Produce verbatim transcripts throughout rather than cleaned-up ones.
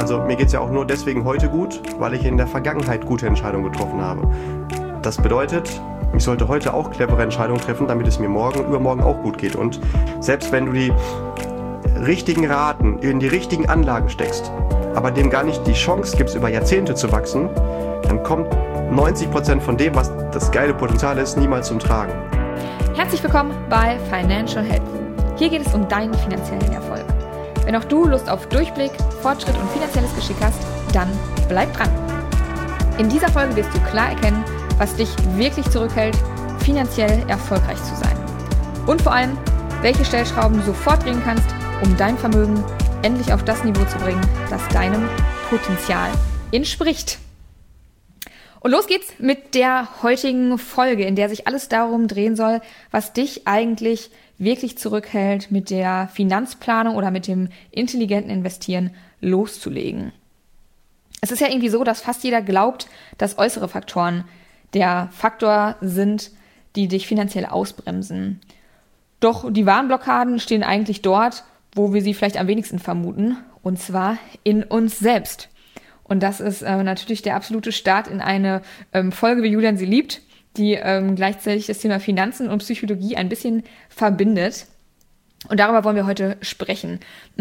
Also mir geht es ja auch nur deswegen heute gut, weil ich in der Vergangenheit gute Entscheidungen getroffen habe. Das bedeutet, ich sollte heute auch clevere Entscheidungen treffen, damit es mir morgen und übermorgen auch gut geht. Und selbst wenn du die richtigen Raten in die richtigen Anlagen steckst, aber dem gar nicht die Chance gibst, über Jahrzehnte zu wachsen, dann kommt neunzig Prozent von dem, was das geile Potenzial ist, niemals zum Tragen. Herzlich willkommen bei Financial Health. Hier geht es um deinen finanziellen Erfolg. Wenn auch du Lust auf Durchblick, Fortschritt und finanzielles Geschick hast, dann bleib dran. In dieser Folge wirst du klar erkennen, was dich wirklich zurückhält, finanziell erfolgreich zu sein. Und vor allem, welche Stellschrauben du sofort drehen kannst, um dein Vermögen endlich auf das Niveau zu bringen, das deinem Potenzial entspricht. Und los geht's mit der heutigen Folge, in der sich alles darum drehen soll, was dich eigentlich wirklich zurückhält, mit der Finanzplanung oder mit dem intelligenten Investieren loszulegen. Es ist ja irgendwie so, dass fast jeder glaubt, dass äußere Faktoren der Faktor sind, die dich finanziell ausbremsen. Doch die wahren Blockaden stehen eigentlich dort, wo wir sie vielleicht am wenigsten vermuten, und zwar in uns selbst. Und das ist äh, natürlich der absolute Start in eine ähm, Folge, wie Julian sie liebt, die ähm, gleichzeitig das Thema Finanzen und Psychologie ein bisschen verbindet. Und darüber wollen wir heute sprechen.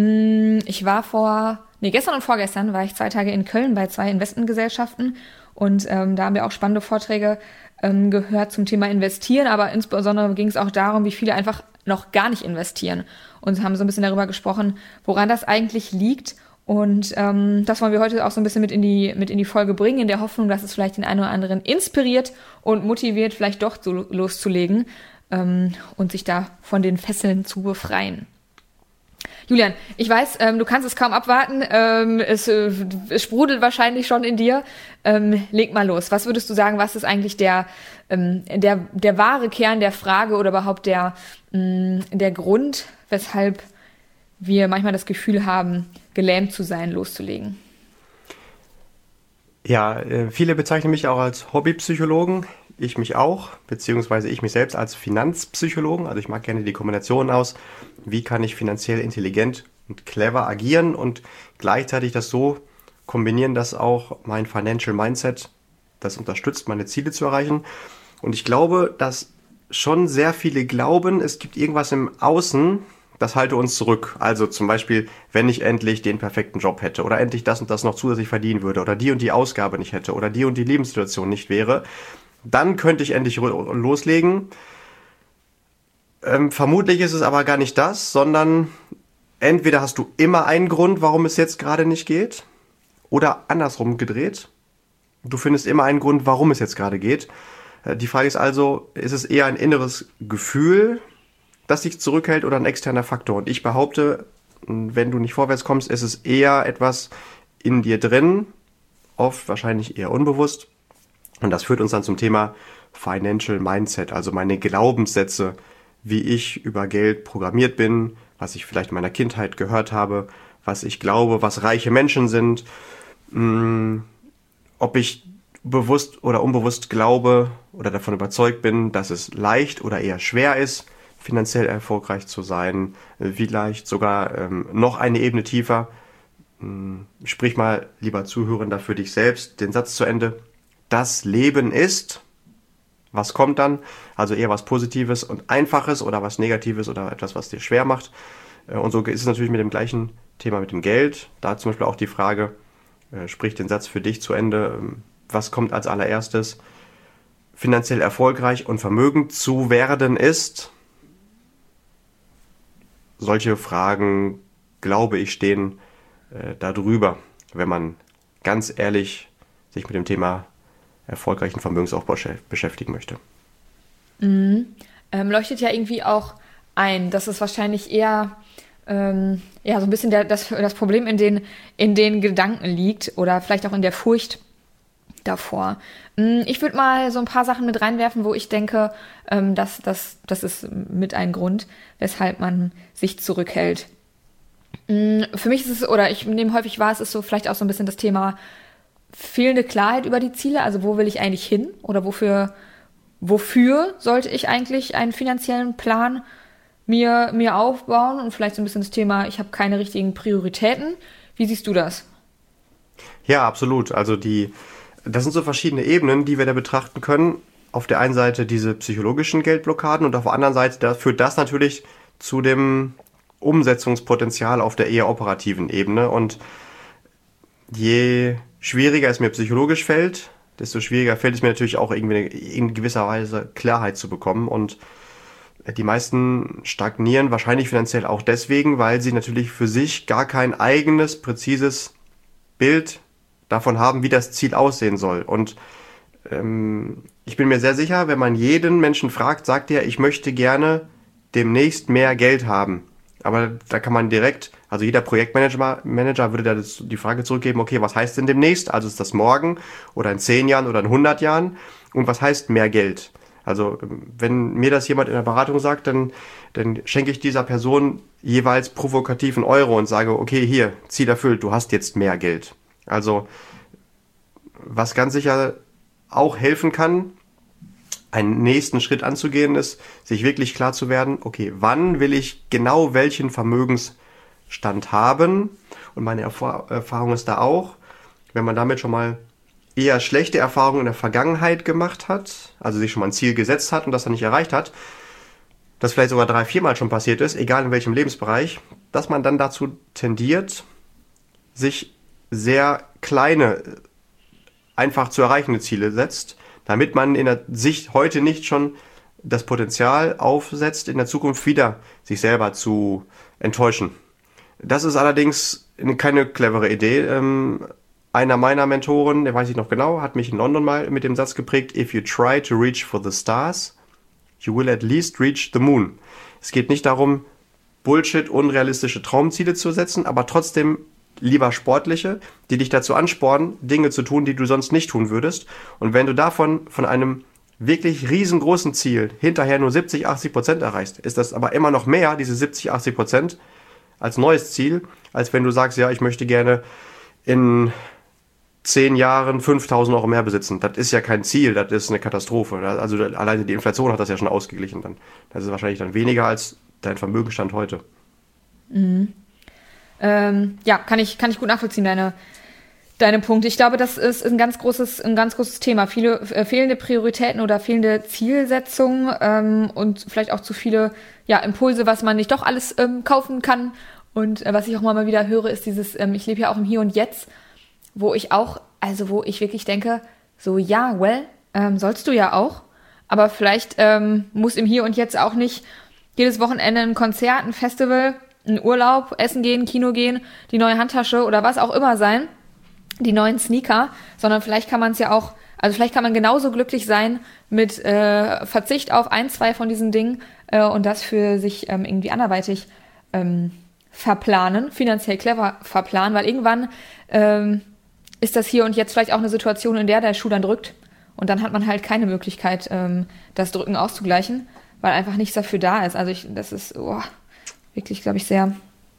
Ich war vor, nee, gestern und vorgestern war ich zwei Tage in Köln bei zwei Investmentgesellschaften und ähm, da haben wir auch spannende Vorträge ähm, gehört zum Thema Investieren, aber insbesondere ging es auch darum, wie viele einfach noch gar nicht investieren und haben so ein bisschen darüber gesprochen, woran das eigentlich liegt. Und ähm, das wollen wir heute auch so ein bisschen mit in die mit in die Folge bringen, in der Hoffnung, dass es vielleicht den einen oder anderen inspiriert und motiviert, vielleicht doch so loszulegen ähm, und sich da von den Fesseln zu befreien. Julian, ich weiß, ähm, du kannst es kaum abwarten. Ähm, es, äh, es sprudelt wahrscheinlich schon in dir. Ähm, leg mal los. Was würdest du sagen, was ist eigentlich der ähm, der der wahre Kern der Frage oder überhaupt der mh, der Grund, weshalb wir manchmal das Gefühl haben, gelähmt zu sein, loszulegen? Ja, äh, viele bezeichnen mich auch als Hobbypsychologen. Ich mich auch, beziehungsweise ich mich selbst als Finanzpsychologen. Also ich mag gerne die Kombination aus, wie kann ich finanziell intelligent und clever agieren und gleichzeitig das so kombinieren, dass auch mein Financial Mindset das unterstützt, meine Ziele zu erreichen. Und ich glaube, dass schon sehr viele glauben, es gibt irgendwas im Außen, das halte uns zurück. Also zum Beispiel, wenn ich endlich den perfekten Job hätte oder endlich das und das noch zusätzlich verdienen würde oder die und die Ausgabe nicht hätte oder die und die Lebenssituation nicht wäre, dann könnte ich endlich loslegen. Ähm, vermutlich ist es aber gar nicht das, sondern entweder hast du immer einen Grund, warum es jetzt gerade nicht geht, oder andersrum gedreht. Du findest immer einen Grund, warum es jetzt gerade geht. Äh, die Frage ist also, ist es eher ein inneres Gefühl, das dich zurückhält, oder ein externer Faktor? Und ich behaupte, wenn du nicht vorwärts kommst, ist es eher etwas in dir drin, oft wahrscheinlich eher unbewusst. Und das führt uns dann zum Thema Financial Mindset, also meine Glaubenssätze, wie ich über Geld programmiert bin, was ich vielleicht in meiner Kindheit gehört habe, was ich glaube, was reiche Menschen sind, mh, ob ich bewusst oder unbewusst glaube oder davon überzeugt bin, dass es leicht oder eher schwer ist, finanziell erfolgreich zu sein, vielleicht sogar ähm, noch eine Ebene tiefer. Sprich mal, lieber Zuhörender, für dich selbst den Satz zu Ende. Das Leben ist, was kommt dann? Also eher was Positives und Einfaches oder was Negatives oder etwas, was dir schwer macht. Und so ist es natürlich mit dem gleichen Thema mit dem Geld. Da zum Beispiel auch die Frage, äh, sprich den Satz für dich zu Ende. Was kommt als allererstes? Finanziell erfolgreich und vermögend zu werden ist. Solche Fragen, glaube ich, stehen äh, darüber, wenn man ganz ehrlich sich mit dem Thema erfolgreichen Vermögensaufbau beschäftigen möchte. Mhm. Ähm, leuchtet ja irgendwie auch ein, dass es wahrscheinlich eher ähm, ja, so ein bisschen der, das, das Problem in den, in den Gedanken liegt oder vielleicht auch in der Furcht davor. Ich würde mal so ein paar Sachen mit reinwerfen, wo ich denke, ähm, dass, dass, das ist mit ein Grund, weshalb man sich zurückhält. Für mich ist es, oder ich nehme häufig wahr, es ist so vielleicht auch so ein bisschen das Thema fehlende Klarheit über die Ziele, also wo will ich eigentlich hin oder wofür, wofür sollte ich eigentlich einen finanziellen Plan mir, mir aufbauen und vielleicht so ein bisschen das Thema, ich habe keine richtigen Prioritäten. Wie siehst du das? Ja, absolut. Also die, das sind so verschiedene Ebenen, die wir da betrachten können. Auf der einen Seite diese psychologischen Geldblockaden und auf der anderen Seite da führt das natürlich zu dem Umsetzungspotenzial auf der eher operativen Ebene. Und je schwieriger es mir psychologisch fällt, desto schwieriger fällt es mir natürlich auch irgendwie in gewisser Weise Klarheit zu bekommen. Und die meisten stagnieren wahrscheinlich finanziell auch deswegen, weil sie natürlich für sich gar kein eigenes, präzises Bild davon haben, wie das Ziel aussehen soll. Und ähm, ich bin mir sehr sicher, wenn man jeden Menschen fragt, sagt er, ich möchte gerne demnächst mehr Geld haben. Aber da kann man direkt, also jeder Projektmanager Manager würde da das, die Frage zurückgeben, okay, was heißt denn demnächst? Also ist das morgen oder in zehn Jahren oder in hundert Jahren? Und was heißt mehr Geld? Also wenn mir das jemand in der Beratung sagt, dann, dann schenke ich dieser Person jeweils provokativ einen Euro und sage, okay, hier, Ziel erfüllt, du hast jetzt mehr Geld. Also was ganz sicher auch helfen kann, einen nächsten Schritt anzugehen ist, sich wirklich klar zu werden, okay, wann will ich genau welchen Vermögensstand haben? Und meine Erf- Erfahrung ist da auch, wenn man damit schon mal eher schlechte Erfahrungen in der Vergangenheit gemacht hat, also sich schon mal ein Ziel gesetzt hat und das dann nicht erreicht hat, das vielleicht sogar drei, viermal schon passiert ist, egal in welchem Lebensbereich, dass man dann dazu tendiert, sich sehr kleine, einfach zu erreichende Ziele setzt, damit man in der Sicht heute nicht schon das Potenzial aufsetzt, in der Zukunft wieder sich selber zu enttäuschen. Das ist allerdings keine clevere Idee. Ähm, Einer meiner Mentoren, der weiß ich noch genau, hat mich in London mal mit dem Satz geprägt, if you try to reach for the stars, you will at least reach the moon. Es geht nicht darum, Bullshit, unrealistische Traumziele zu setzen, aber trotzdem lieber sportliche, die dich dazu anspornen, Dinge zu tun, die du sonst nicht tun würdest. Und wenn du davon von einem wirklich riesengroßen Ziel hinterher nur siebzig, achtzig Prozent erreichst, ist das aber immer noch mehr, diese siebzig, achtzig Prozent, als neues Ziel, als wenn du sagst, ja, ich möchte gerne in zehn Jahren fünftausend Euro mehr besitzen. Das ist ja kein Ziel, das ist eine Katastrophe. Also alleine die Inflation hat das ja schon ausgeglichen dann. Das ist wahrscheinlich dann weniger als dein Vermögenstand heute. Mhm. Ähm, ja, kann ich, kann ich gut nachvollziehen, deine, deine Punkte. Ich glaube, das ist ein ganz großes, ein ganz großes Thema. Viele äh, fehlende Prioritäten oder fehlende Zielsetzungen ähm, und vielleicht auch zu viele ja, Impulse, was man nicht doch alles ähm, kaufen kann. Und äh, was ich auch mal wieder höre, ist dieses, ähm, ich lebe ja auch im Hier und Jetzt, wo ich auch, also wo ich wirklich denke, so ja, well, ähm, sollst du ja auch, aber vielleicht ähm, muss im Hier und Jetzt auch nicht jedes Wochenende ein Konzert, ein Festival, ein Urlaub, Essen gehen, Kino gehen, die neue Handtasche oder was auch immer sein, die neuen Sneaker, sondern vielleicht kann man es ja auch, also vielleicht kann man genauso glücklich sein mit äh, Verzicht auf ein, zwei von diesen Dingen äh, und das für sich ähm, irgendwie anderweitig ähm, verplanen, finanziell clever verplanen, weil irgendwann ähm, ist das Hier und Jetzt vielleicht auch eine Situation, in der der Schuh dann drückt und dann hat man halt keine Möglichkeit, ähm, das Drücken auszugleichen, weil einfach nichts dafür da ist. Also ich, das ist oh, wirklich, glaube ich, sehr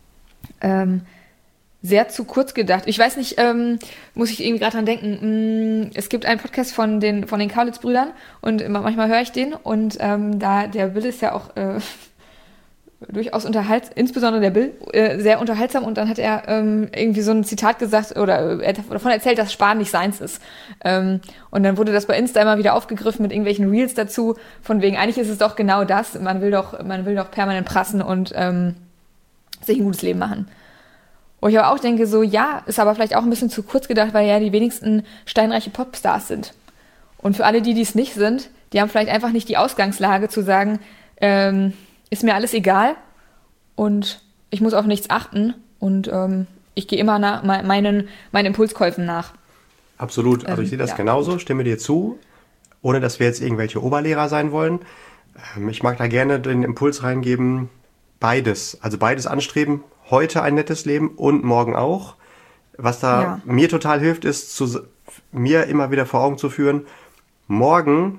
ähm, sehr zu kurz gedacht. Ich weiß nicht, ähm, muss ich irgendwie gerade dran denken, mh, es gibt einen Podcast von den von den Kaulitz-Brüdern und manchmal höre ich den und ähm, da der Bill ist ja auch äh, durchaus unterhaltsam, insbesondere der Bill, äh, sehr unterhaltsam und dann hat er ähm, irgendwie so ein Zitat gesagt oder äh, er hat davon erzählt, dass Sparen nicht seins ist. Ähm, und dann wurde das bei Insta immer wieder aufgegriffen mit irgendwelchen Reels dazu, von wegen, eigentlich ist es doch genau das, man will doch, man will doch permanent prassen und ähm, sich ein gutes Leben machen. Wo ich aber auch denke, so ja, ist aber vielleicht auch ein bisschen zu kurz gedacht, weil ja die wenigsten steinreiche Popstars sind. Und für alle, die dies nicht sind, die haben vielleicht einfach nicht die Ausgangslage zu sagen, ähm, ist mir alles egal und ich muss auf nichts achten und ähm, ich gehe immer nach meinen, meinen Impulskäufen nach. Absolut, also ich sehe das ähm, ja. genauso, stimme dir zu, ohne dass wir jetzt irgendwelche Oberlehrer sein wollen. Ähm, ich mag da gerne den Impuls reingeben, beides, also beides anstreben, heute ein nettes Leben und morgen auch. Was da ja. mir total hilft, ist, zu, mir immer wieder vor Augen zu führen, morgen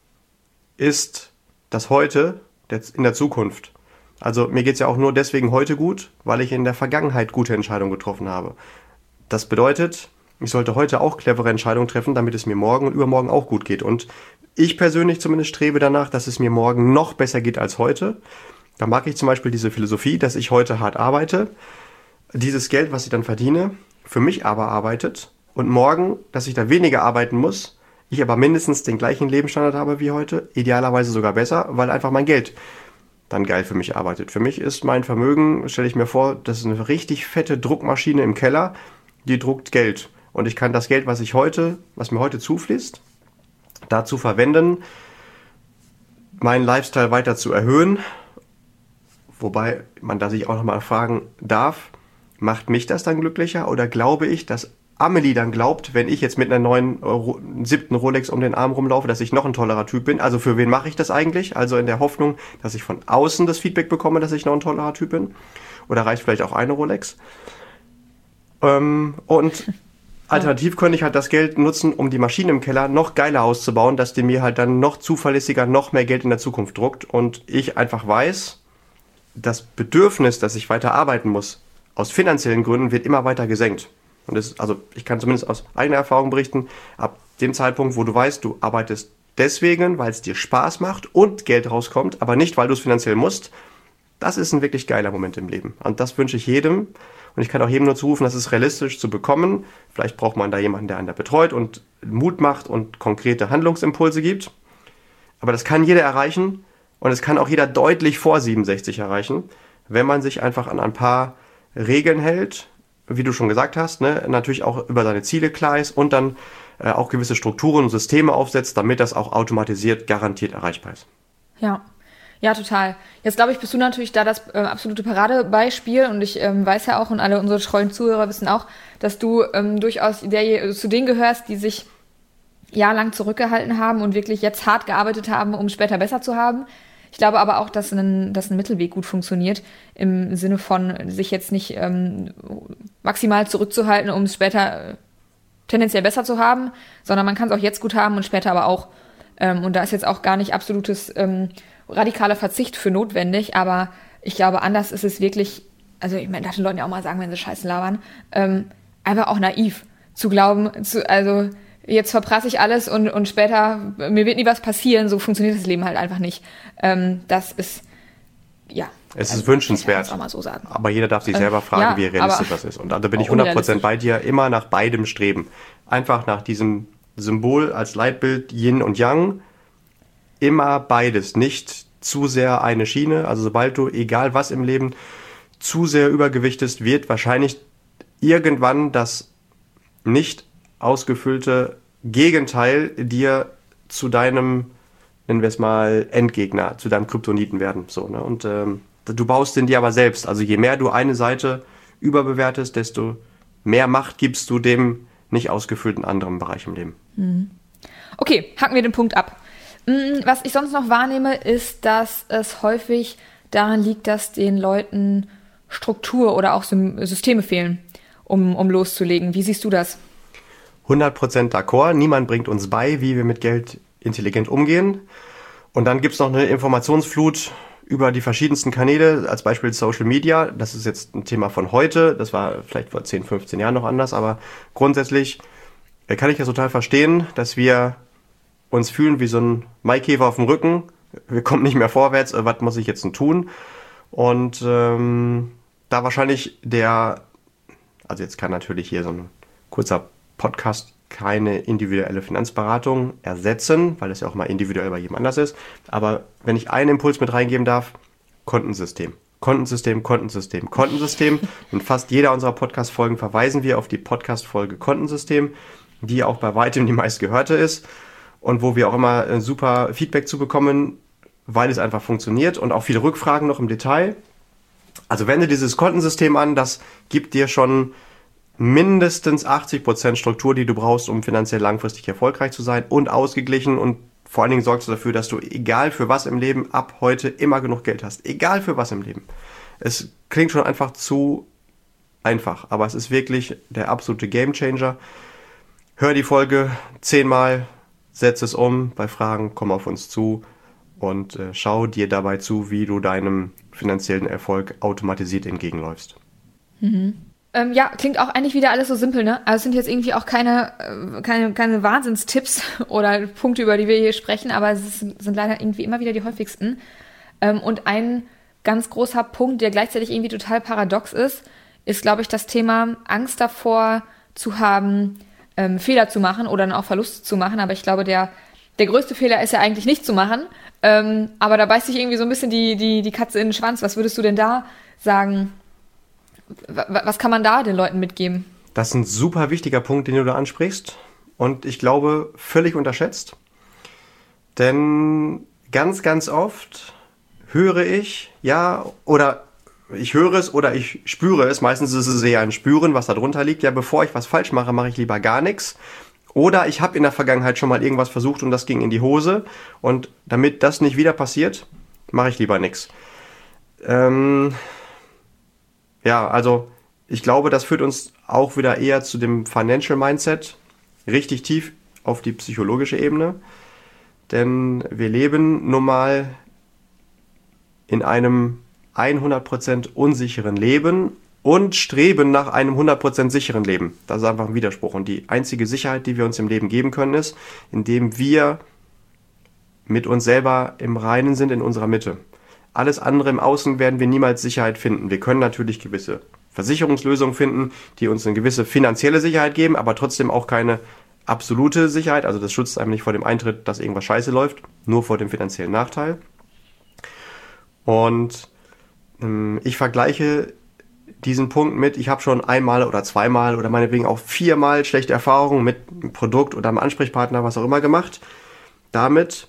ist das Heute in der Zukunft. Also mir geht es ja auch nur deswegen heute gut, weil ich in der Vergangenheit gute Entscheidungen getroffen habe. Das bedeutet, ich sollte heute auch clevere Entscheidungen treffen, damit es mir morgen und übermorgen auch gut geht. Und ich persönlich zumindest strebe danach, dass es mir morgen noch besser geht als heute. Da mag ich zum Beispiel diese Philosophie, dass ich heute hart arbeite, dieses Geld, was ich dann verdiene, für mich aber arbeitet und morgen, dass ich da weniger arbeiten muss, ich aber mindestens den gleichen Lebensstandard habe wie heute, idealerweise sogar besser, weil einfach mein Geld dann geil für mich arbeitet. Für mich ist mein Vermögen, stelle ich mir vor, das ist eine richtig fette Druckmaschine im Keller, die druckt Geld. Und ich kann das Geld, was ich heute, was mir heute zufließt, dazu verwenden, meinen Lifestyle weiter zu erhöhen. Wobei man da sich auch nochmal fragen darf, macht mich das dann glücklicher oder glaube ich, dass Amelie dann glaubt, wenn ich jetzt mit einer neuen Ro- siebten Rolex um den Arm rumlaufe, dass ich noch ein tollerer Typ bin. Also für wen mache ich das eigentlich? Also in der Hoffnung, dass ich von außen das Feedback bekomme, dass ich noch ein tollerer Typ bin. Oder reicht vielleicht auch eine Rolex? Ähm, und alternativ könnte ich halt das Geld nutzen, um die Maschine im Keller noch geiler auszubauen, dass die mir halt dann noch zuverlässiger, noch mehr Geld in der Zukunft druckt. Und ich einfach weiß, das Bedürfnis, dass ich weiter arbeiten muss, aus finanziellen Gründen, wird immer weiter gesenkt. Und das, also ich kann zumindest aus eigener Erfahrung berichten, ab dem Zeitpunkt, wo du weißt, du arbeitest deswegen, weil es dir Spaß macht und Geld rauskommt, aber nicht, weil du es finanziell musst, das ist ein wirklich geiler Moment im Leben. Und das wünsche ich jedem. Und ich kann auch jedem nur zurufen, das ist realistisch zu bekommen. Vielleicht braucht man da jemanden, der einen da betreut und Mut macht und konkrete Handlungsimpulse gibt. Aber das kann jeder erreichen und es kann auch jeder deutlich vor siebenundsechzig erreichen, wenn man sich einfach an ein paar Regeln hält, wie du schon gesagt hast, ne, natürlich auch über seine Ziele klar ist und dann äh, auch gewisse Strukturen und Systeme aufsetzt, damit das auch automatisiert garantiert erreichbar ist. Ja, ja, total. Jetzt glaube ich, bist du natürlich da das äh, absolute Paradebeispiel und ich ähm, weiß ja auch und alle unsere treuen Zuhörer wissen auch, dass du ähm, durchaus der, zu denen gehörst, die sich jahrelang zurückgehalten haben und wirklich jetzt hart gearbeitet haben, um später besser zu haben. Ich glaube aber auch, dass ein, dass ein Mittelweg gut funktioniert, im Sinne von sich jetzt nicht ähm, maximal zurückzuhalten, um es später äh, tendenziell besser zu haben, sondern man kann es auch jetzt gut haben und später aber auch. Ähm, und da ist jetzt auch gar nicht absolutes ähm, radikaler Verzicht für notwendig, aber ich glaube, anders ist es wirklich, also ich meine, darf den Leuten ja auch mal sagen, wenn sie Scheiße labern, ähm, einfach auch naiv zu glauben, zu, also jetzt verprasse ich alles und, und später, mir wird nie was passieren, so funktioniert das Leben halt einfach nicht. Ähm, das ist, ja. Es ist also, wünschenswert, auch mal so sagen. Aber jeder darf sich selber fragen, ja, wie realistisch das ist. Und da bin ich hundert Prozent bei dir, immer nach beidem streben. Einfach nach diesem Symbol als Leitbild Yin und Yang, immer beides, nicht zu sehr eine Schiene. Also sobald du, egal was im Leben, zu sehr übergewichtest, wird wahrscheinlich irgendwann das nicht ausgefüllte Gegenteil dir zu deinem, nennen wir es mal, Endgegner, zu deinem Kryptoniten werden. So, ne? Und ähm, du baust den dir aber selbst. Also je mehr du eine Seite überbewertest, desto mehr Macht gibst du dem nicht ausgefüllten anderen Bereich im Leben. Mhm. Okay, hacken wir den Punkt ab. Was ich sonst noch wahrnehme, ist, dass es häufig daran liegt, dass den Leuten Struktur oder auch Systeme fehlen, um, um loszulegen. Wie siehst du das? hundert Prozent d'accord. Niemand bringt uns bei, wie wir mit Geld intelligent umgehen. Und dann gibt es noch eine Informationsflut über die verschiedensten Kanäle, als Beispiel Social Media. Das ist jetzt ein Thema von heute. Das war vielleicht vor zehn, fünfzehn Jahren noch anders. Aber grundsätzlich kann ich das total verstehen, dass wir uns fühlen wie so ein Maikäfer auf dem Rücken. Wir kommen nicht mehr vorwärts. Was muss ich jetzt denn tun? Und ähm, da wahrscheinlich der, also jetzt kann natürlich hier so ein kurzer Podcast keine individuelle Finanzberatung ersetzen, weil es ja auch mal individuell bei jedem anders ist. Aber wenn ich einen Impuls mit reingeben darf, Kontensystem. Kontensystem, Kontensystem, Kontensystem. In fast jeder unserer Podcast-Folgen verweisen wir auf die Podcast-Folge Kontensystem, die auch bei weitem die meistgehörte ist und wo wir auch immer super Feedback zu bekommen, weil es einfach funktioniert und auch viele Rückfragen noch im Detail. Also wende dieses Kontensystem an, das gibt dir schon mindestens achtzig Prozent Struktur, die du brauchst, um finanziell langfristig erfolgreich zu sein und ausgeglichen, und vor allen Dingen sorgst du dafür, dass du, egal für was im Leben, ab heute immer genug Geld hast. Egal für was im Leben. Es klingt schon einfach zu einfach, aber es ist wirklich der absolute Gamechanger. Hör die Folge zehnmal, setz es um, bei Fragen komm auf uns zu und äh, schau dir dabei zu, wie du deinem finanziellen Erfolg automatisiert entgegenläufst. Mhm. Ähm, ja, klingt auch eigentlich wieder alles so simpel, ne? Also es sind jetzt irgendwie auch keine, äh, keine, keine Wahnsinnstipps oder Punkte, über die wir hier sprechen, aber es ist, sind leider irgendwie immer wieder die häufigsten. Ähm, und ein ganz großer Punkt, der gleichzeitig irgendwie total paradox ist, ist, glaube ich, das Thema Angst davor zu haben, ähm, Fehler zu machen oder dann auch Verluste zu machen. Aber ich glaube, der, der größte Fehler ist ja eigentlich nicht zu machen. Ähm, aber da beißt sich irgendwie so ein bisschen die, die, die Katze in den Schwanz. Was würdest du denn da sagen? W- was kann man da den Leuten mitgeben? Das ist ein super wichtiger Punkt, den du da ansprichst. Und ich glaube, völlig unterschätzt. Denn ganz, ganz oft höre ich, ja, oder ich höre es oder ich spüre es. Meistens ist es eher ein Spüren, was da drunter liegt. Ja, bevor ich was falsch mache, mache ich lieber gar nichts. Oder ich habe in der Vergangenheit schon mal irgendwas versucht und das ging in die Hose. Und damit das nicht wieder passiert, mache ich lieber nichts. Ähm, ja, also ich glaube, das führt uns auch wieder eher zu dem Financial Mindset, richtig tief auf die psychologische Ebene. Denn wir leben nun mal in einem hundert Prozent unsicheren Leben und streben nach einem hundert Prozent sicheren Leben. Das ist einfach ein Widerspruch. Und die einzige Sicherheit, die wir uns im Leben geben können, ist, indem wir mit uns selber im Reinen sind, in unserer Mitte. Alles andere im Außen werden wir niemals Sicherheit finden. Wir können natürlich gewisse Versicherungslösungen finden, die uns eine gewisse finanzielle Sicherheit geben, aber trotzdem auch keine absolute Sicherheit. Also das schützt einem nicht vor dem Eintritt, dass irgendwas scheiße läuft, nur vor dem finanziellen Nachteil. Und ähm, ich vergleiche diesen Punkt mit, ich habe schon einmal oder zweimal oder meinetwegen auch viermal schlechte Erfahrungen mit einem Produkt oder einem Ansprechpartner, was auch immer gemacht, damit,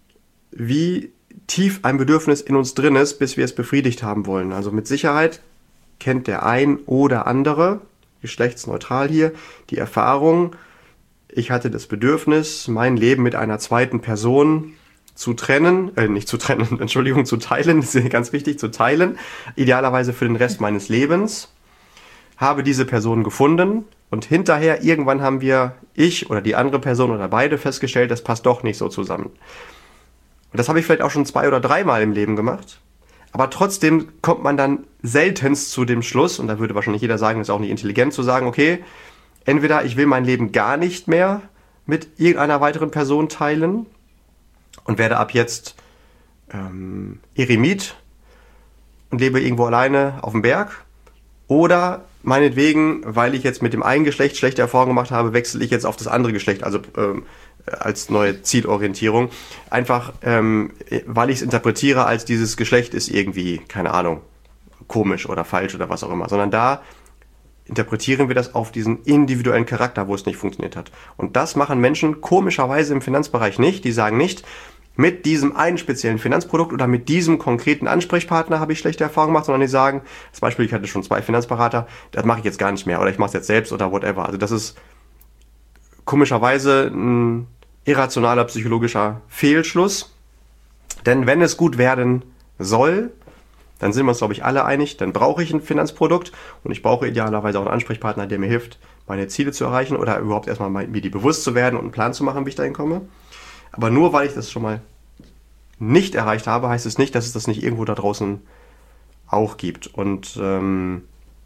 wie tief ein Bedürfnis in uns drin ist, bis wir es befriedigt haben wollen. Also mit Sicherheit kennt der ein oder andere, geschlechtsneutral hier, die Erfahrung, ich hatte das Bedürfnis, mein Leben mit einer zweiten Person zu trennen, äh, nicht zu trennen, Entschuldigung, zu teilen, das ist ganz wichtig, zu teilen, idealerweise für den Rest meines Lebens, habe diese Person gefunden und hinterher, irgendwann haben wir, ich oder die andere Person oder beide festgestellt, das passt doch nicht so zusammen. Und das habe ich vielleicht auch schon zwei oder dreimal im Leben gemacht, aber trotzdem kommt man dann seltenst zu dem Schluss, und da würde wahrscheinlich jeder sagen, das ist auch nicht intelligent zu sagen, okay, entweder ich will mein Leben gar nicht mehr mit irgendeiner weiteren Person teilen und werde ab jetzt ähm, Eremit und lebe irgendwo alleine auf dem Berg. Oder meinetwegen, weil ich jetzt mit dem einen Geschlecht schlechte Erfahrungen gemacht habe, wechsle ich jetzt auf das andere Geschlecht, also ähm, als neue Zielorientierung. Einfach, ähm, weil ich es interpretiere als dieses Geschlecht ist irgendwie, keine Ahnung, komisch oder falsch oder was auch immer. Sondern da interpretieren wir das auf diesen individuellen Charakter, wo es nicht funktioniert hat. Und das machen Menschen komischerweise im Finanzbereich nicht. Die sagen nicht, mit diesem einen speziellen Finanzprodukt oder mit diesem konkreten Ansprechpartner habe ich schlechte Erfahrungen gemacht, sondern die sagen, zum Beispiel, ich hatte schon zwei Finanzberater, das mache ich jetzt gar nicht mehr oder ich mache es jetzt selbst oder whatever. Also das ist komischerweise ein irrationaler psychologischer Fehlschluss. Denn wenn es gut werden soll, dann sind wir uns, glaube ich, alle einig, dann brauche ich ein Finanzprodukt und ich brauche idealerweise auch einen Ansprechpartner, der mir hilft, meine Ziele zu erreichen oder überhaupt erstmal mir die bewusst zu werden und einen Plan zu machen, wie ich dahin komme. Aber nur weil ich das schon mal nicht erreicht habe, heißt es nicht, dass es das nicht irgendwo da draußen auch gibt. Und ähm,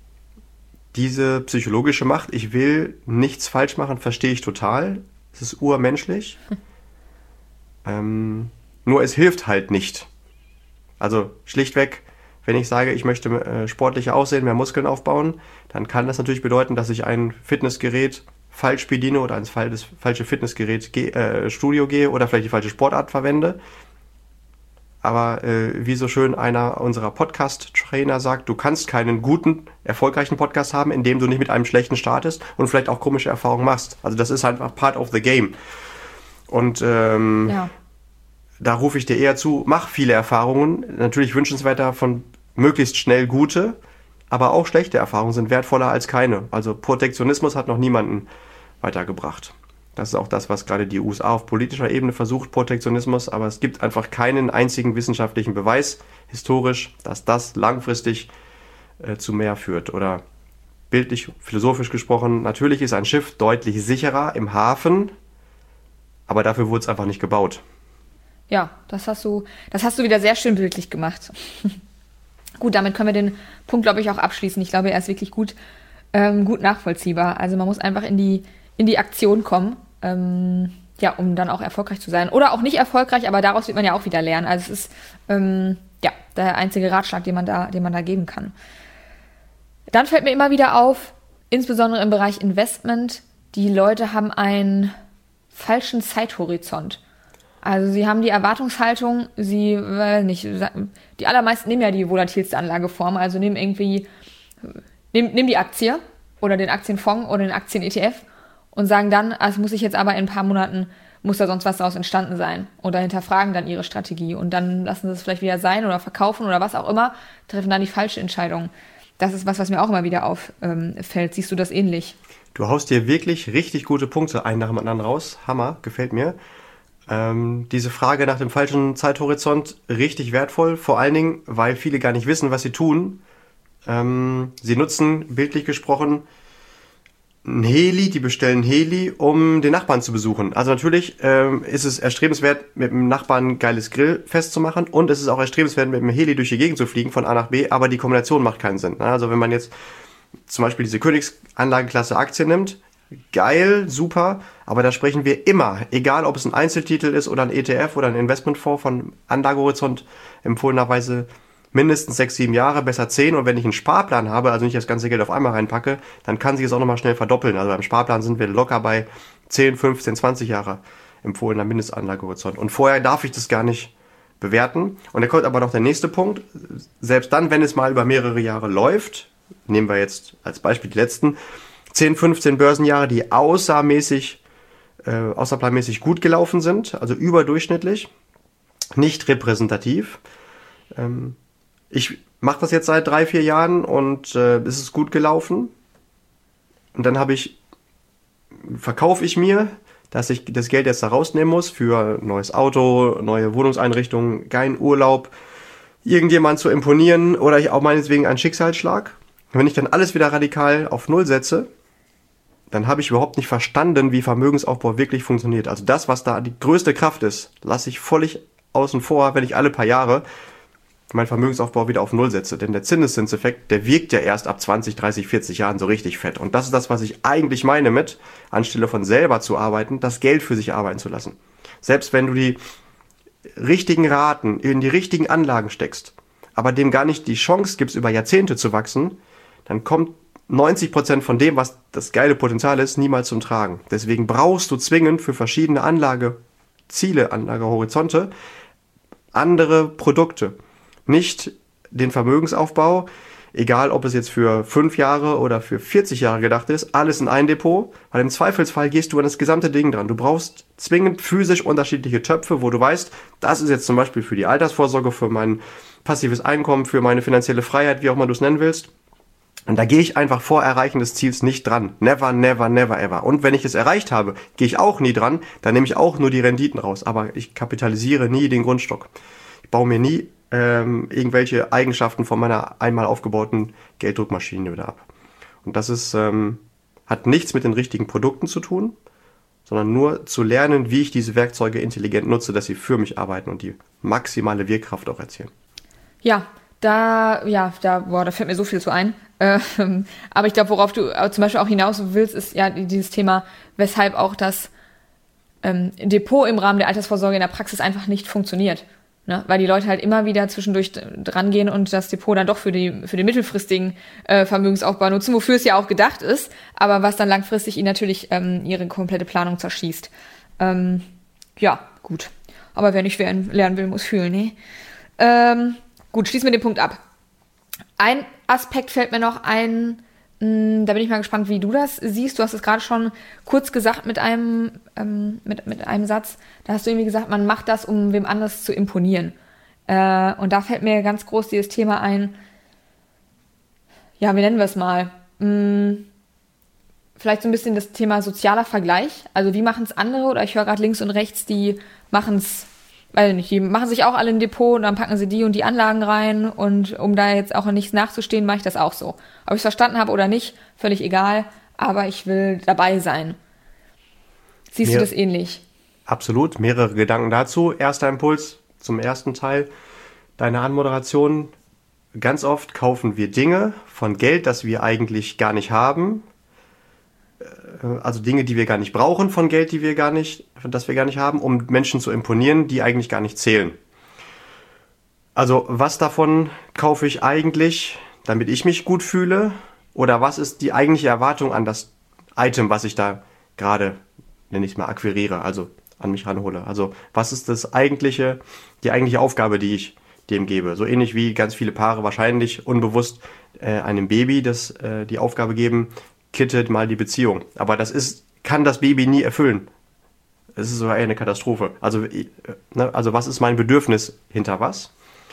diese psychologische Macht, ich will nichts falsch machen, verstehe ich total. Es ist urmenschlich. ähm, nur es hilft halt nicht. Also schlichtweg, wenn ich sage, ich möchte äh, sportlicher aussehen, mehr Muskeln aufbauen, dann kann das natürlich bedeuten, dass ich ein Fitnessgerät falsch bediene oder ins falsche Fitnessgerät ge- äh, Studio gehe oder vielleicht die falsche Sportart verwende. Aber äh, wie so schön einer unserer Podcast-Trainer sagt, du kannst keinen guten, erfolgreichen Podcast haben, indem du nicht mit einem schlechten startest und vielleicht auch komische Erfahrungen machst. Also das ist halt einfach part of the game. Und ähm, ja. Da rufe ich dir eher zu, mach viele Erfahrungen. Natürlich wünschenswerter von möglichst schnell gute, aber auch schlechte Erfahrungen sind wertvoller als keine. Also Protektionismus hat noch niemanden weitergebracht. Das ist auch das, was gerade die U S A auf politischer Ebene versucht, Protektionismus. Aber es gibt einfach keinen einzigen wissenschaftlichen Beweis, historisch, dass das langfristig äh, zu mehr führt. Oder bildlich, philosophisch gesprochen, natürlich ist ein Schiff deutlich sicherer im Hafen, aber dafür wurde es einfach nicht gebaut. Ja, das hast du, das hast du wieder sehr schön bildlich gemacht. Gut, damit können wir den Punkt, glaube ich, auch abschließen. Ich glaube, er ist wirklich gut, ähm, gut nachvollziehbar. Also man muss einfach in die, in die Aktion kommen, ähm, ja, um dann auch erfolgreich zu sein. Oder auch nicht erfolgreich, aber daraus wird man ja auch wieder lernen. Also es ist ähm, ja der einzige Ratschlag, den man da, den man da geben kann. Dann fällt mir immer wieder auf, insbesondere im Bereich Investment, die Leute haben einen falschen Zeithorizont. Also sie haben die Erwartungshaltung, sie, weiß nicht, die allermeisten nehmen ja die volatilste Anlageform, also nehmen irgendwie, nehmen, nehmen die Aktie oder den Aktienfonds oder den Aktien-E T F und sagen dann, also muss ich jetzt aber in ein paar Monaten, muss da sonst was daraus entstanden sein, oder hinterfragen dann ihre Strategie und dann lassen sie es vielleicht wieder sein oder verkaufen oder was auch immer, treffen dann die falsche Entscheidung. Das ist was, was mir auch immer wieder auffällt. Siehst du das ähnlich? Du haust dir wirklich richtig gute Punkte ein nach dem anderen raus. Hammer, gefällt mir. Ähm, diese Frage nach dem falschen Zeithorizont richtig wertvoll, vor allen Dingen, weil viele gar nicht wissen, was sie tun. Ähm, sie nutzen, bildlich gesprochen, ein Heli, die bestellen Heli, um den Nachbarn zu besuchen. Also natürlich ähm, ist es erstrebenswert, mit dem Nachbarn ein geiles Grillfest zu machen, und es ist auch erstrebenswert, mit dem Heli durch die Gegend zu fliegen von A nach B, aber die Kombination macht keinen Sinn. Also wenn man jetzt zum Beispiel diese Königsanlagenklasse Aktien nimmt, geil, super, aber da sprechen wir immer, egal ob es ein Einzeltitel ist oder ein E T F oder ein Investmentfonds, von Anlagehorizont empfohlenerweise mindestens sechs, sieben Jahre, besser zehn. Und wenn ich einen Sparplan habe, also nicht das ganze Geld auf einmal reinpacke, dann kann sich es auch nochmal schnell verdoppeln. Also beim Sparplan sind wir locker bei zehn, fünfzehn, zwanzig Jahre empfohlener Mindestanlagehorizont. Und vorher darf ich das gar nicht bewerten. Und da kommt aber noch der nächste Punkt. Selbst dann, wenn es mal über mehrere Jahre läuft, nehmen wir jetzt als Beispiel die letzten zehn, fünfzehn Börsenjahre, die außermäßig, äh, außerplanmäßig gut gelaufen sind, also überdurchschnittlich, nicht repräsentativ. Ähm, ich mache das jetzt seit drei, vier Jahren und äh, es ist gut gelaufen. Und dann habe ich, verkaufe ich mir, dass ich das Geld jetzt da rausnehmen muss für ein neues Auto, neue Wohnungseinrichtungen, keinen Urlaub, irgendjemand zu imponieren oder ich auch meinetwegen einen Schicksalsschlag. Wenn ich dann alles wieder radikal auf Null setze, dann habe ich überhaupt nicht verstanden, wie Vermögensaufbau wirklich funktioniert. Also das, was da die größte Kraft ist, lasse ich völlig außen vor, wenn ich alle paar Jahre meinen Vermögensaufbau wieder auf Null setze. Denn der Zinseszinseffekt, der wirkt ja erst ab zwanzig, dreißig, vierzig Jahren so richtig fett. Und das ist das, was ich eigentlich meine mit, anstelle von selber zu arbeiten, das Geld für sich arbeiten zu lassen. Selbst wenn du die richtigen Raten in die richtigen Anlagen steckst, aber dem gar nicht die Chance gibst, über Jahrzehnte zu wachsen, dann kommt neunzig Prozent von dem, was das geile Potenzial ist, niemals zum Tragen. Deswegen brauchst du zwingend für verschiedene Anlageziele, Anlagehorizonte, andere Produkte. Nicht den Vermögensaufbau, egal ob es jetzt für fünf Jahre oder für vierzig Jahre gedacht ist, alles in ein Depot, weil im Zweifelsfall gehst du an das gesamte Ding dran. Du brauchst zwingend physisch unterschiedliche Töpfe, wo du weißt, das ist jetzt zum Beispiel für die Altersvorsorge, für mein passives Einkommen, für meine finanzielle Freiheit, wie auch immer du es nennen willst. Und da gehe ich einfach vor Erreichen des Ziels nicht dran. Never, never, never, ever. Und wenn ich es erreicht habe, gehe ich auch nie dran, dann nehme ich auch nur die Renditen raus. Aber ich kapitalisiere nie den Grundstock. Ich baue mir nie ähm, irgendwelche Eigenschaften von meiner einmal aufgebauten Gelddruckmaschine wieder ab. Und das ist, ähm, hat nichts mit den richtigen Produkten zu tun, sondern nur zu lernen, wie ich diese Werkzeuge intelligent nutze, dass sie für mich arbeiten und die maximale Wirkkraft auch erzielen. Ja, da, ja, da, boah, da fällt mir so viel zu ein. Ähm, aber ich glaube, worauf du zum Beispiel auch hinaus willst, ist ja dieses Thema, weshalb auch das ähm, Depot im Rahmen der Altersvorsorge in der Praxis einfach nicht funktioniert. Ne? Weil die Leute halt immer wieder zwischendurch dran gehen und das Depot dann doch für, die, für den mittelfristigen äh, Vermögensaufbau nutzen, wofür es ja auch gedacht ist, aber was dann langfristig ihnen natürlich ähm, ihre komplette Planung zerschießt. Ähm, ja, gut. Aber wer nicht lernen will, muss fühlen, ne? Ähm, gut, schließen wir den Punkt ab. Ein Aspekt fällt mir noch ein, mh, da bin ich mal gespannt, wie du das siehst. Du hast es gerade schon kurz gesagt mit einem, ähm, mit, mit einem Satz. Da hast du irgendwie gesagt, man macht das, um wem anders zu imponieren. Äh, und da fällt mir ganz groß dieses Thema ein, ja, wie nennen wir es mal? Mh, vielleicht so ein bisschen das Thema sozialer Vergleich. Also wie machen es andere? Oder ich höre gerade links und rechts, die machen es, weiß nicht, die machen sich auch alle ein Depot und dann packen sie die und die Anlagen rein und um da jetzt auch nichts nachzustehen, mache ich das auch so. Ob ich es verstanden habe oder nicht, völlig egal, aber ich will dabei sein. Siehst Mehr, du das ähnlich? Absolut, mehrere Gedanken dazu. Erster Impuls zum ersten Teil deiner Anmoderation. Ganz oft kaufen wir Dinge von Geld, das wir eigentlich gar nicht haben. Also Dinge, die wir gar nicht brauchen, von Geld, die wir gar nicht, das wir gar nicht haben, um Menschen zu imponieren, die eigentlich gar nicht zählen. Also was davon kaufe ich eigentlich, damit ich mich gut fühle? Oder was ist die eigentliche Erwartung an das Item, was ich da gerade, nenne ich es mal, akquiriere, also an mich ranhole. Also was ist das eigentliche, die eigentliche Aufgabe, die ich dem gebe? So ähnlich wie ganz viele Paare wahrscheinlich unbewusst äh, einem Baby das äh, die Aufgabe geben, kittet mal die Beziehung. Aber das ist, kann das Baby nie erfüllen. Es ist sogar eher eine Katastrophe. Also, äh, ne, also was ist mein Bedürfnis hinter was?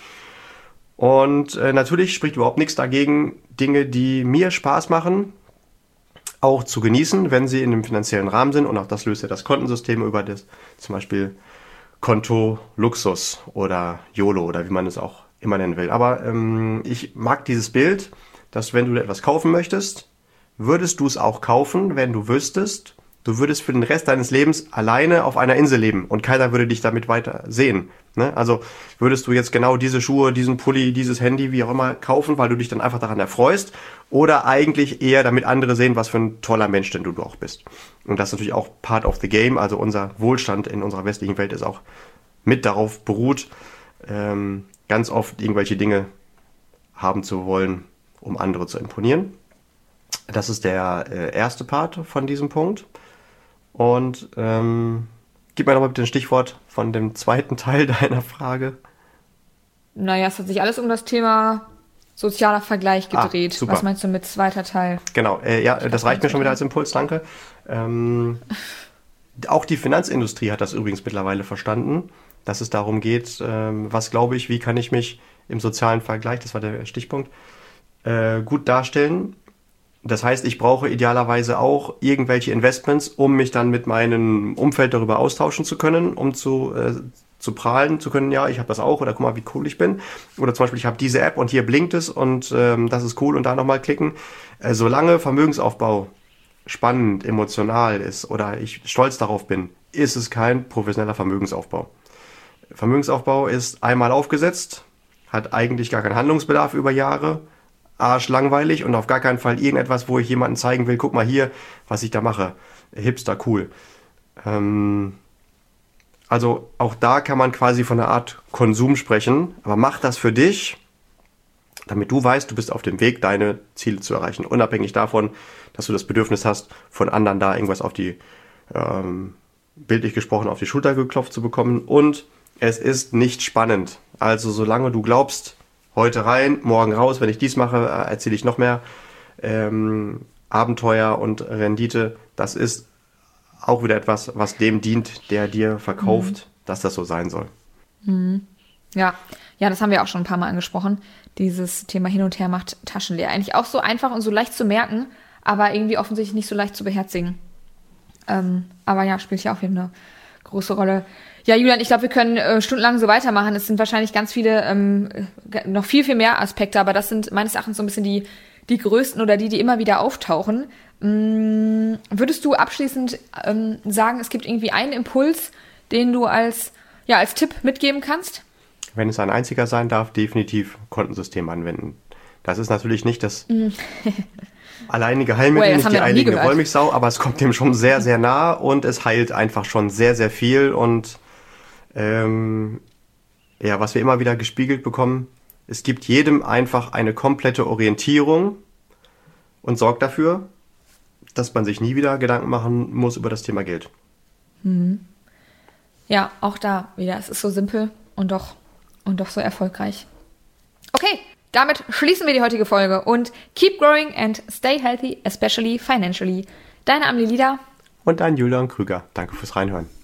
Und äh, natürlich spricht überhaupt nichts dagegen, Dinge, die mir Spaß machen, auch zu genießen, wenn sie in einem finanziellen Rahmen sind. Und auch das löst ja das Kontensystem über das, zum Beispiel Konto Luxus oder YOLO oder wie man es auch immer nennen will. Aber ähm, ich mag dieses Bild, dass wenn du etwas kaufen möchtest, würdest du es auch kaufen, wenn du wüsstest, du würdest für den Rest deines Lebens alleine auf einer Insel leben und keiner würde dich damit weiter sehen. Ne? Also würdest du jetzt genau diese Schuhe, diesen Pulli, dieses Handy, wie auch immer, kaufen, weil du dich dann einfach daran erfreust oder eigentlich eher damit andere sehen, was für ein toller Mensch denn du auch bist. Und das ist natürlich auch part of the game, also unser Wohlstand in unserer westlichen Welt ist auch mit darauf beruht, ähm, ganz oft irgendwelche Dinge haben zu wollen, um andere zu imponieren. Das ist der äh, erste Part von diesem Punkt. Und ähm, gib mir nochmal bitte ein Stichwort von dem zweiten Teil deiner Frage. Naja, es hat sich alles um das Thema sozialer Vergleich gedreht. Ah, was meinst du mit zweiter Teil? Genau, äh, ja, das reicht mir schon wieder als Impuls, danke. Ähm, auch die Finanzindustrie hat das übrigens mittlerweile verstanden, dass es darum geht, ähm, was glaube ich, wie kann ich mich im sozialen Vergleich, das war der Stichpunkt, äh, gut darstellen. Das heißt, ich brauche idealerweise auch irgendwelche Investments, um mich dann mit meinem Umfeld darüber austauschen zu können, um zu, äh, zu prahlen zu können, ja, ich habe das auch oder guck mal, wie cool ich bin. Oder zum Beispiel, ich habe diese App und hier blinkt es und ähm, das ist cool und da nochmal klicken. Äh, solange Vermögensaufbau spannend, emotional ist oder ich stolz darauf bin, ist es kein professioneller Vermögensaufbau. Vermögensaufbau ist einmal aufgesetzt, hat eigentlich gar keinen Handlungsbedarf über Jahre, arschlangweilig und auf gar keinen Fall irgendetwas, wo ich jemandem zeigen will, guck mal hier, was ich da mache. Hipster, cool. Ähm, also auch da kann man quasi von einer Art Konsum sprechen, aber mach das für dich, damit du weißt, du bist auf dem Weg, deine Ziele zu erreichen. Unabhängig davon, dass du das Bedürfnis hast, von anderen da irgendwas auf die, ähm, bildlich gesprochen, auf die Schulter geklopft zu bekommen. Und es ist nicht spannend. Also solange du glaubst, heute rein, morgen raus, wenn ich dies mache, erzähle ich noch mehr ähm, Abenteuer und Rendite. Das ist auch wieder etwas, was dem dient, der dir verkauft, mhm. dass das so sein soll. Mhm. Ja. ja, das haben wir auch schon ein paar Mal angesprochen. Dieses Thema hin und her macht Taschen leer. Eigentlich auch so einfach und so leicht zu merken, aber irgendwie offensichtlich nicht so leicht zu beherzigen. Ähm, aber ja, spielt ja auch wieder eine große Rolle. Ja, Julian, ich glaube, wir können äh, stundenlang so weitermachen. Es sind wahrscheinlich ganz viele, ähm, noch viel, viel mehr Aspekte, aber das sind meines Erachtens so ein bisschen die, die größten oder die, die immer wieder auftauchen. Mm, würdest du abschließend ähm, sagen, es gibt irgendwie einen Impuls, den du als, ja, als Tipp mitgeben kannst? Wenn es ein einziger sein darf, definitiv Kontensystem anwenden. Das ist natürlich nicht das alleinige Heilmittel, well, nicht die eilige Wollmilchsau, aber es kommt dem schon sehr, sehr nah und es heilt einfach schon sehr, sehr viel. Und ähm, ja, was wir immer wieder gespiegelt bekommen, es gibt jedem einfach eine komplette Orientierung und sorgt dafür, dass man sich nie wieder Gedanken machen muss über das Thema Geld. Mhm. Ja, auch da wieder, es ist so simpel und doch, und doch so erfolgreich. Okay, damit schließen wir die heutige Folge und keep growing and stay healthy, especially financially. Deine Amelie Lieder und dein Julian Krüger. Danke fürs Reinhören.